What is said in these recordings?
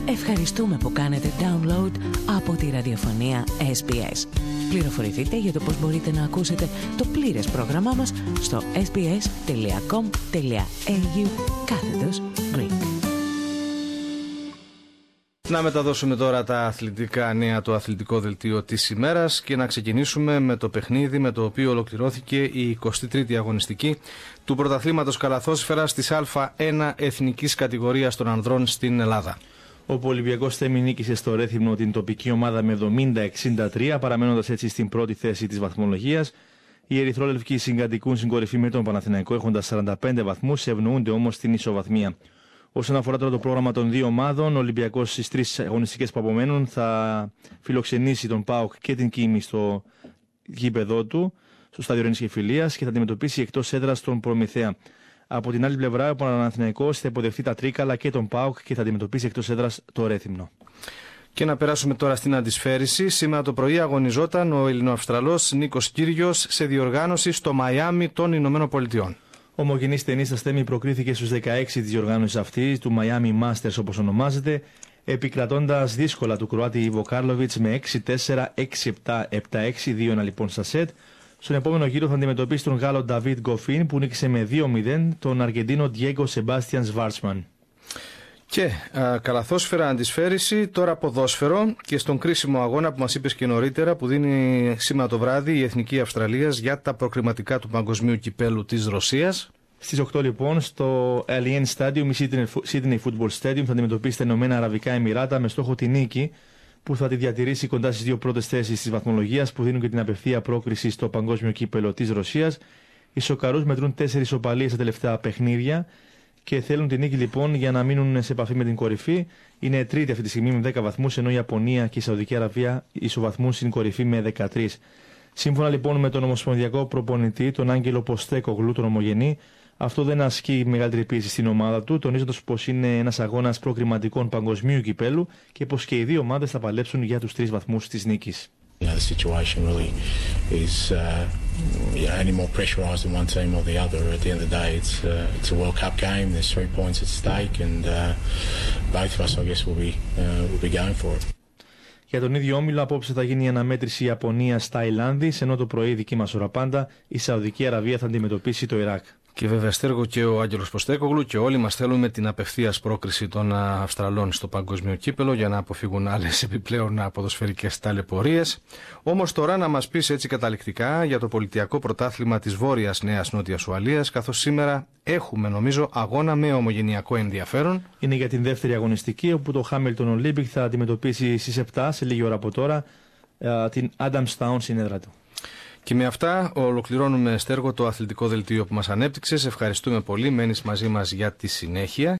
Ευχαριστούμε που κάνετε download από τη ραδιοφωνία SBS. Πληροφορηθείτε για το πώς μπορείτε να ακούσετε το πλήρες πρόγραμμά μας στο sbs.com.au/Greek. Να μεταδώσουμε τώρα τα αθλητικά νέα, το αθλητικό δελτίο της ημέρας και να ξεκινήσουμε με το παιχνίδι με το οποίο ολοκληρώθηκε η 23η αγωνιστική του πρωταθλήματος καλαθόσφαιρας της Α1 εθνικής κατηγορίας των ανδρών στην Ελλάδα. Ο Ολυμπιακός Θέμη νίκησε στο Ρέθυμνο την τοπική ομάδα με 70-63, παραμένοντας έτσι στην πρώτη θέση της βαθμολογίας. Οι ερυθρόλευκοι συγκατοικούν στην κορυφή με τον Παναθηναϊκό, έχοντας 45 βαθμούς, ευνοούνται όμως στην ισοβαθμία. Όσον αφορά τώρα το πρόγραμμα των δύο ομάδων, ο Ολυμπιακός στις τρεις αγωνιστικές που απομένουν θα φιλοξενήσει τον ΠΑΟΚ και την Κίμη στο γήπεδό του, στο στάδιο Ρήνης και Φιλίας, και θα αντιμετωπίσει εκτός έδρας τον Προμηθέα. Από την άλλη πλευρά, ο Παναθηναϊκός θα υποδεχτεί τα Τρίκαλα και τον ΠΑΟΚ και θα αντιμετωπίσει εκτός έδρας το Ρέθυμνο. Και να περάσουμε τώρα στην αντισφαίριση. Σήμερα το πρωί αγωνιζόταν ο Ελληνοαυστραλός Νίκος Κύριος σε διοργάνωση στο Μαϊάμι των Ηνωμένων Πολιτειών. Ο ομογενής τενίστας Θέμη προκρίθηκε στους 16 της διοργάνωσης αυτής, του Miami Masters όπως ονομάζεται, επικρατώντας δύσκολα του Κροάτη Ιβο Κάρλοβιτς με 6-4, 6-7, 7-6, 2-1 λοιπόν στα σετ. Στον επόμενο γύρο θα αντιμετωπίσει τον Γάλλο Νταβίτ Γκοφίν που νίκησε με 2-0 τον Αργεντίνο Διέγκο Σεμπάστιαν Σβάρτσμαν. Και καλαθόσφαιρα, αντισφαίριση, τώρα ποδόσφαιρο και στον κρίσιμο αγώνα που μας είπες και νωρίτερα που δίνει σήμερα το βράδυ η Εθνική Αυστραλίας για τα προκριματικά του Παγκοσμίου Κυπέλου της Ρωσίας. Στις 8 λοιπόν στο Allianz Stadium, η Sydney Football Stadium, θα αντιμετωπίσει τα Ηνωμένα Αραβικά Εμιράτα με στόχο τη νίκη που θα τη διατηρήσει κοντά στις δύο πρώτες θέσεις της βαθμολογίας που δίνουν και την απευθεία πρόκριση στο Παγκόσμιο Κύπελο της Ρωσίας. Οι Σοκαρούς μετρούν 4 ισοπαλίες στα τελευταία παιχνίδια και θέλουν την νίκη λοιπόν για να μείνουν σε επαφή με την κορυφή. Είναι τρίτη αυτή τη στιγμή με 10 βαθμούς, ενώ η Ιαπωνία και η Σαουδική Αραβία ισοβαθμούν στην κορυφή με 13. Σύμφωνα λοιπόν με τον ομοσπονδιακό προπονητή, τον Άγγελο Ποστέκογλου, τον ομογενή, αυτό δεν ασκεί μεγαλύτερη πίεση στην ομάδα του, τονίζοντας πως είναι ένας αγώνας προκριματικών παγκοσμίου κυπέλου και πως και οι δύο ομάδες θα παλέψουν για τους 3 βαθμούς της νίκης. The situation really is any more pressurised in one team or the other. At the end of the day, it's a World Cup game. There's 3 points at stake, and both of us, I guess, will be going for it. Για τον ίδιο όμιλο, απόψε θα γίνει η αναμέτρηση Ιαπωνίας-Ταϊλάνδης, ενώ το πρωί δική μας ώρα πάντα η Σαουδική Αραβία θα αντιμετωπίσει το Ιράκ. Και βέβαια Στέργο και ο Άγγελος Ποστέκογλου και όλοι μας θέλουμε την απευθείας πρόκριση των Αυστραλών στο παγκόσμιο κύπελο για να αποφύγουν άλλες επιπλέον ποδοσφαιρικές ταλαιπωρίες. Όμως τώρα να μας πεις έτσι καταληκτικά για το πολιτιακό πρωτάθλημα της Βόρειας Νέας Νότιας Ουαλίας, καθώς σήμερα έχουμε νομίζω αγώνα με ομογενειακό ενδιαφέρον. Είναι για την δεύτερη αγωνιστική, όπου το Hamilton Olympic θα αντιμετωπίσει στις 7 σε λίγη ώρα από τώρα την Adamstown στην έδρα του. Και με αυτά ολοκληρώνουμε, Στέργο, το αθλητικό δελτίο που μας ανέπτυξες. Ευχαριστούμε πολύ. Μένεις μαζί μας για τη συνέχεια.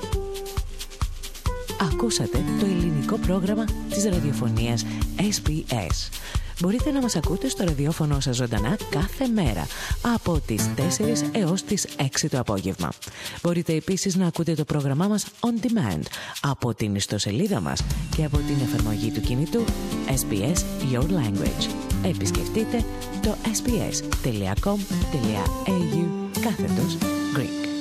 Ακούσατε το ελληνικό πρόγραμμα της ραδιοφωνίας SBS. Μπορείτε να μας ακούτε στο ραδιόφωνο σας ζωντανά κάθε μέρα από τις 4 έως τις 6 το απόγευμα. Μπορείτε επίσης να ακούτε το πρόγραμμά μας on demand από την ιστοσελίδα μας και από την εφαρμογή του κινητού SBS Your Language. Επισκεφτείτε το sbs.com.au/Greek.